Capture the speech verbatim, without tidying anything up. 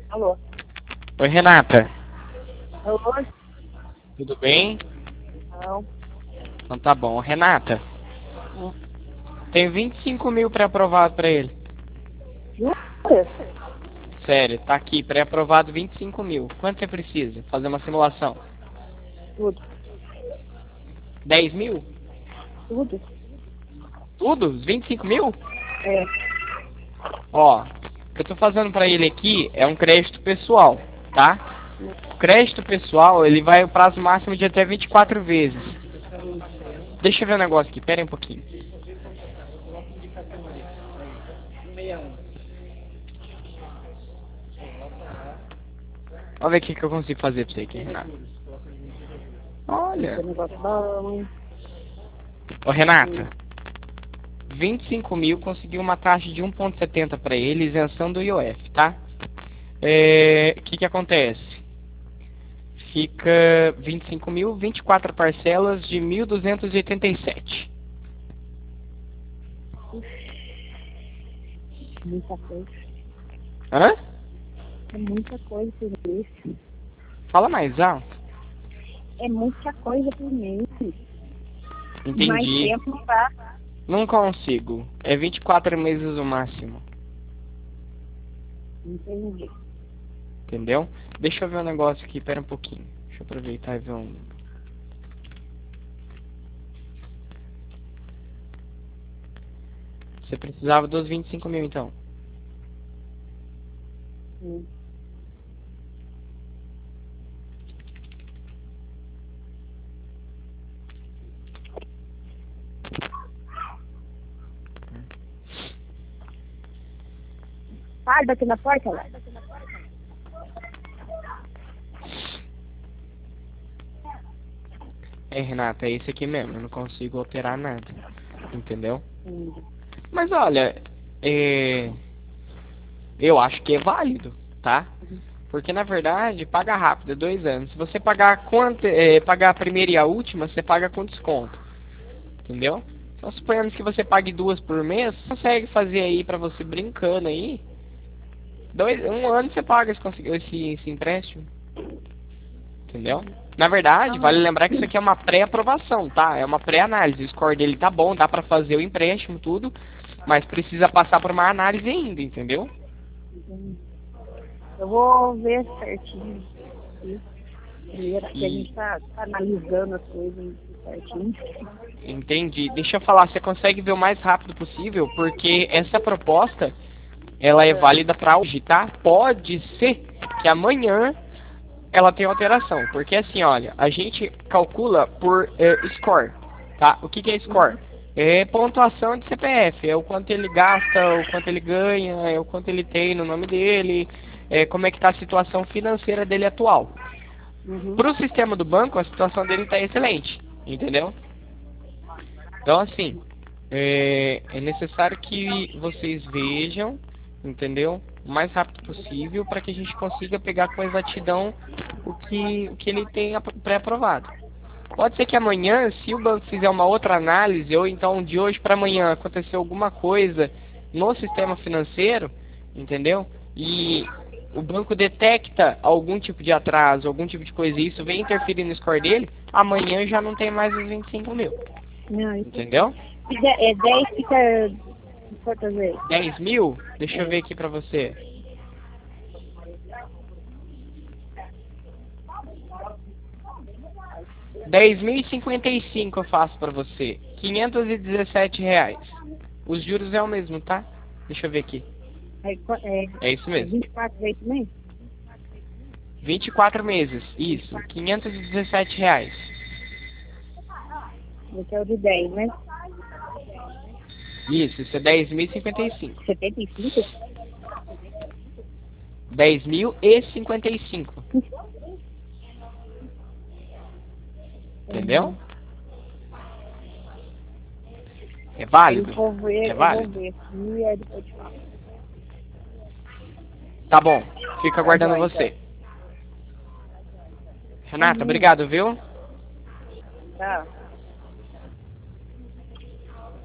Alô? Oi, Renata. Alô? Tudo bem? Não. Então tá bom. Renata, Não. tem vinte e cinco mil pré-aprovado pra ele. Jura? Sério, tá aqui, pré-aprovado vinte e cinco mil. Quanto você precisa? Fazer uma simulação. Tudo. dez mil? Tudo? Tudo? Os vinte e cinco mil? É. Ó, o que eu tô fazendo pra ele aqui é um crédito pessoal, tá? O crédito pessoal, ele vai o prazo máximo de até vinte e quatro vezes. Deixa eu ver um negócio aqui, pera aí um pouquinho. Vamos ver o que, que eu consigo fazer pra você aqui, Renata. Olha. Esse negócio bom, hein? Ô, Hum. Renata. vinte e cinco mil conseguiu uma taxa de um vírgula setenta para ele, isenção do I O F, tá? É, o que que acontece? Fica vinte e cinco mil, vinte e quatro parcelas de mil duzentos e oitenta e sete. Muita coisa. Hã? É muita coisa por mês. Fala mais alto. É muita coisa por mês. Mais Entendi. tempo não dá. Não consigo. É vinte e quatro meses o máximo. Entendi. Entendeu? Deixa eu ver um negócio aqui, pera um pouquinho. Deixa eu aproveitar e ver um... Você precisava dos vinte e cinco mil, então. Hum. Sai daqui na porta, lá. É, Renata, é esse aqui mesmo. Eu não consigo alterar nada. Entendeu? Hum. Mas olha, é... eu acho que é válido, tá? Porque na verdade, paga rápido, é dois anos. Se você pagar, quanto, é, pagar a primeira e a última, você paga com desconto. Entendeu? Então suponhamos que você pague duas por mês, você consegue fazer aí pra você brincando aí. Dois, um ano você paga esse, consegui- esse, esse empréstimo. Entendeu? Na verdade, vale Ah, lembrar que isso aqui é uma pré-aprovação, tá? É uma pré-análise. O score dele tá bom, dá pra fazer o empréstimo, tudo. Mas precisa passar por uma análise ainda, entendeu? entendi. Eu vou ver certinho. Aqui. Primeiro, que a E gente tá, tá analisando as coisas certinho. entendi. Deixa eu falar, você consegue ver o mais rápido possível, porque essa proposta, ela é É. válida para hoje, tá? Pode ser que amanhã ela tenha alteração, porque assim, olha, a gente calcula por eh, score, tá? O que que é score? Uhum. É pontuação de C P F, é o quanto ele gasta, o quanto ele ganha, é o quanto ele tem no nome dele, é como é que está a situação financeira dele atual. Uhum. Para o sistema do banco, a situação dele está excelente, entendeu? Então, assim, é, é necessário que vocês vejam, entendeu? O mais rápido possível para que a gente consiga pegar com exatidão o que, o que ele tem apro- pré-aprovado. Pode ser que amanhã, se o banco fizer uma outra análise, ou então de hoje para amanhã acontecer alguma coisa no sistema financeiro, entendeu? E o banco detecta algum tipo de atraso, algum tipo de coisa, e isso vem interferir no score dele, amanhã já não tem mais os vinte e cinco mil, Não, isso sim. entendeu? Se der- é dez fica de quantas vezes? dez mil? Deixa eu ver É. aqui pra você. dez mil e cinquenta e cinco eu faço pra você. quinhentos e dezessete reais. Os juros é o mesmo, tá? Deixa eu ver aqui. É, qua- é, É isso é mesmo. vinte e quatro vezes também? vinte e quatro meses. Isso. quinhentos e dezessete reais. Esse é o de dez, né? Isso, isso é dez mil e cinquenta e cinco. setenta e cinco? dez mil e cinquenta e cinco. Entendeu? Uhum. É Eu válido? vou É ver, eu vou válido? ver aqui e aí depois eu te falo. Tá bom. Fica Tá aguardando jóia, então. você. Renata, Uhum. obrigado, viu? Tá.